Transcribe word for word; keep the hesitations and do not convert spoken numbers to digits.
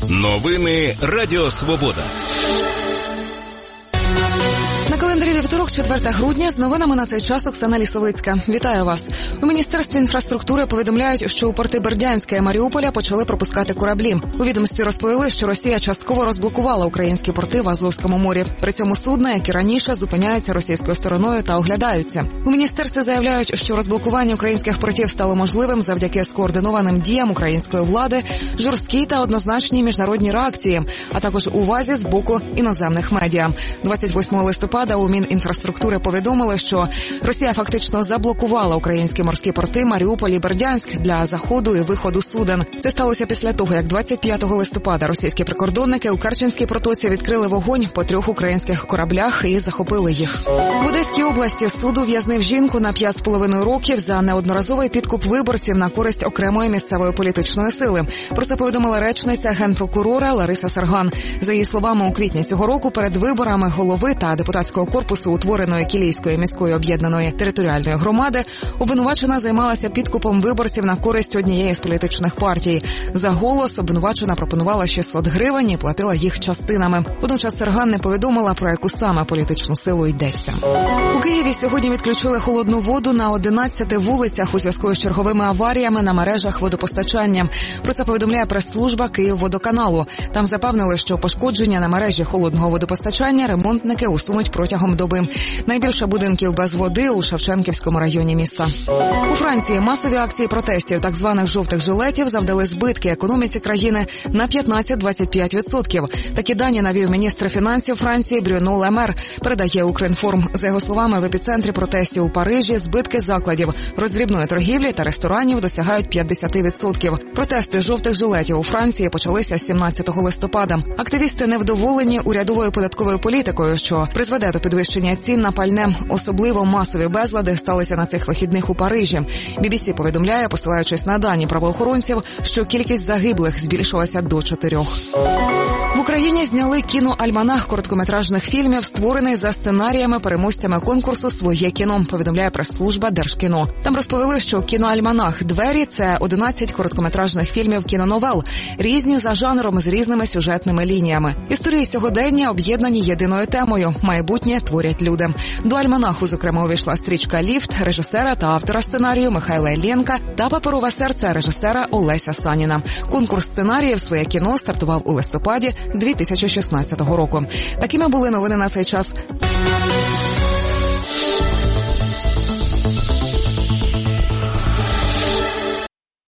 Новини Радіо Свобода. На календарі вівторок, четверте грудня, з новинами на цей час Оксана Лісовицька. Вітаю вас. У Міністерстві інфраструктури повідомляють, що у порти Бердянська і Маріуполя почали пропускати кораблі. У відомстві розповіли, що Росія частково розблокувала українські порти в Азовському морі. При цьому судна, як і раніше, зупиняються російською стороною та оглядаються. У міністерстві заявляють, що розблокування українських портів стало можливим завдяки скоординованим діям української влади, жорсткій та однозначній міжнародній реакції, а також увазі з боку іноземних медіа. двадцять восьмого листопада у Мінінфраструктури повідомили, що Росія фактично заблокувала українські морські порти Маріуполь і Бердянськ для заходу і виходу суден. Це сталося після того, як двадцять п'ятого листопада російські прикордонники у Керченській протоці відкрили вогонь по трьох українських кораблях і захопили їх. В Одеській області суд ув'язнив жінку на п'ять з половиною років за неодноразовий підкуп виборців на користь окремої місцевої політичної сили. Про це повідомила речниця генпрокурора Лариса Сарган. За її словами, у квітні цього року перед виборами голови та депутатського корпусу утвореної Кілійської міської об'єднаної територіальної громади обвинувачена займалася підкупом виборців на користь однієї з політичних партій. За голос обвинувачена пропонувала шістсот гривень і платила їх частинами. Водночас Сарган не повідомила, про яку саме політичну силу йдеться. У Києві сьогодні відключили холодну воду на одинадцяти вулицях у зв'язку з черговими аваріями на мережах водопостачання. Про це повідомляє прес-служба Київводоканалу. Там запевнили, що пошкодження на мережі холодного водопостачання ремонтники усунуть протягом доби. Найбільше будинків без води у Шевченківському районі міста. У Франції масові акції протестів так званих жовтих жилетів завдали збитки економіці країни на п'ятнадцять - двадцять п'ять відсотків. Такі дані навів міністр фінансів Франції Брюно Ле Мер, передає Укрінформ. За його словами, в епіцентрі протестів у Парижі збитки закладів роздрібної торгівлі та ресторанів досягають п'ятдесят відсотків. Протести жовтих жилетів у Франції почалися сімнадцятого листопада. Активісти невдоволені урядовою податковою політикою, що призведе до підвищення цін на пальне. Особливо масові безлади сталися на цих вихідних у Парижі. бі бі сі повідомляє, посилаючись на дані правоохоронців, що кількість загиблих збільшилася до чотирьох. В Україні зняли кіноальманах короткометражних фільмів, створений за сценаріями переможцями конкурсу «Своє кіно», повідомляє прес-служба Держкіно. Там розповіли, що кіноальманах «Двері» – це одинадцять короткометражних фільмів кіноновел, різні за жанром з різними сюжетними лініями. Історії сьогодення об'єднані єдиною темою – майбутнє творять люди. До альманаху, зокрема, увійшла стрічка «Ліфт» режисера та автора сценарію Михайла Іллєнка та «Паперове серце» режисера Олеся Саніна. Конкурс сценаріїв «Своє кіно» стартував у листопаді дві тисячі шістнадцятого року. Такими були новини на цей час.